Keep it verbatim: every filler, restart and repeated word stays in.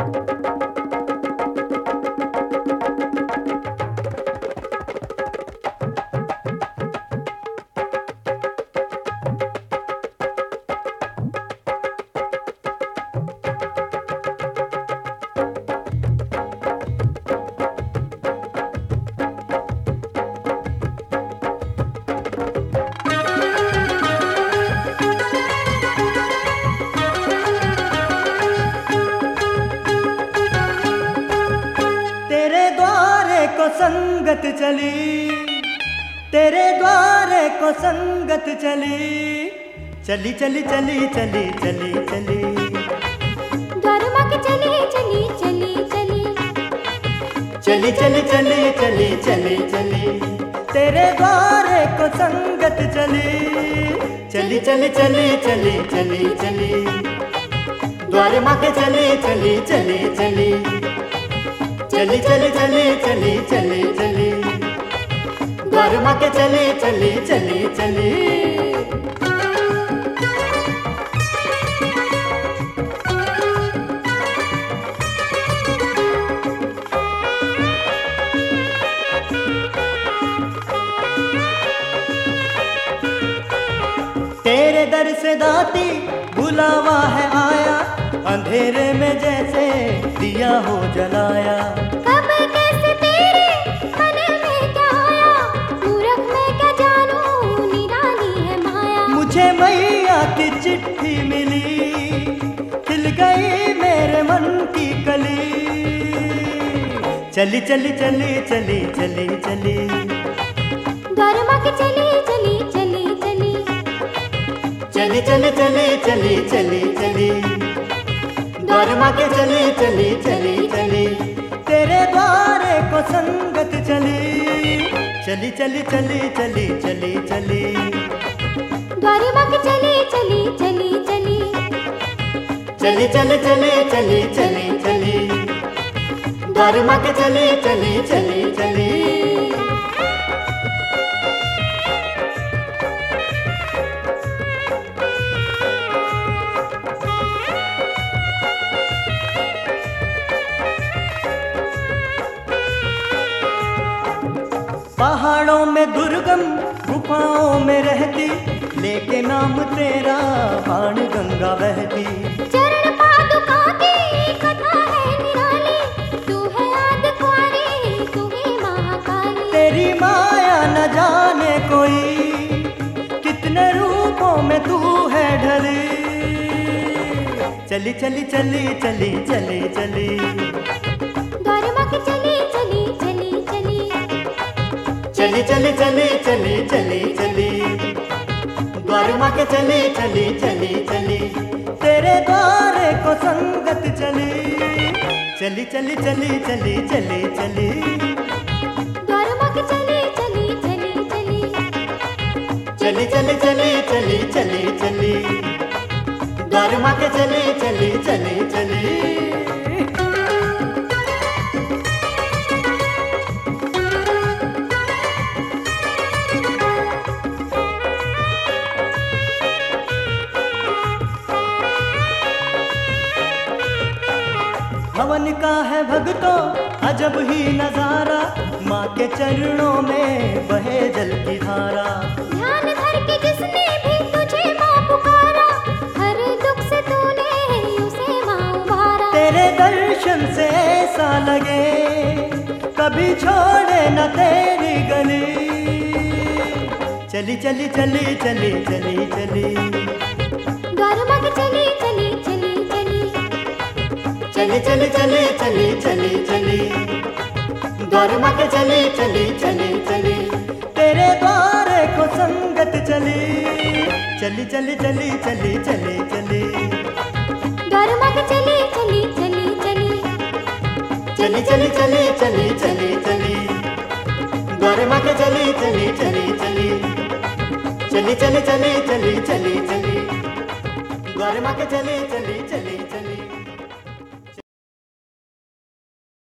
संगत चली, तेरे द्वारे को संगत चली, चली चली चली चली चली चली द्वार माँ के चली चली चली चली चली चली चली चली चली चली तेरे द्वारे को संगत चली, चली चली चली चली चली चली द्वार माँ के चली चली चली चली चली चली चली चली चली चली द्वार माँ के चली चली चली चली तेरे दर से दाती बुलावा है आया, अंधेरे में जैसे दिया हो जलाया। कब कैसे तेरे मन में क्या आया, मूरख में क्या जानूं निराली है माया। मुझे मैया की चिट्ठी मिली, खिल गई मेरे मन की कली, चली चली चली चली चली चली द्वार माँ के चली चली चली चली चली चली चली चली चली चली द्वार माँ के चली चली चली चली तेरे द्वारे को संगत चली, चली चली चली चली चली चली द्वार माँ के चली चली चली चली चली चली चली चली चली चली द्वार माँ के चली चली चली चली पहाड़ों में दुर्गम गुफाओं में रहती, लेके नाम तेरा बाण गंगा बहती। चरण पादुका की कथा है निराली, तू है आदि कुंवारी तू ही महाकाली। तेरी माया न जाने कोई, कितने रूपों में तू है ढली, चली चली चली चली चली चली द्वार माँ के चली चली चली चली चली चली चली चली चली चली द्वार माँ के चली चली चली चली तेरे द्वारे को संगत चली, चली चली चली चली चली चली द्वार माँ के चली चली चली चली चली चली चली चली चली चली द्वार माँ के चली चली चली चली हवन का है भक्तों अजब ही नजारा, माँ के चरणों में बहे जल की धारा। ध्यान धर के जिसने भी तुझे माँ पुकारा, हर दुख से तूने उसे माँ उबारा। तेरे दर्शन से ऐसा लगे कभी छोड़े न तेरी गली, चली चली चली चली चली चली द्वार माँ के चली चली चली चली चली चली चली चली चली चली द्वार माँ के चली चली चली चली तेरे द्वारे को संगत चली, चली चली चली चली चली चली द्वार माँ के चली चली चली चली चली चली चली चली चली चली द्वार माँ के चली चली चली चली चली चली चली चली चली चली द्वार माँ के चली चली चली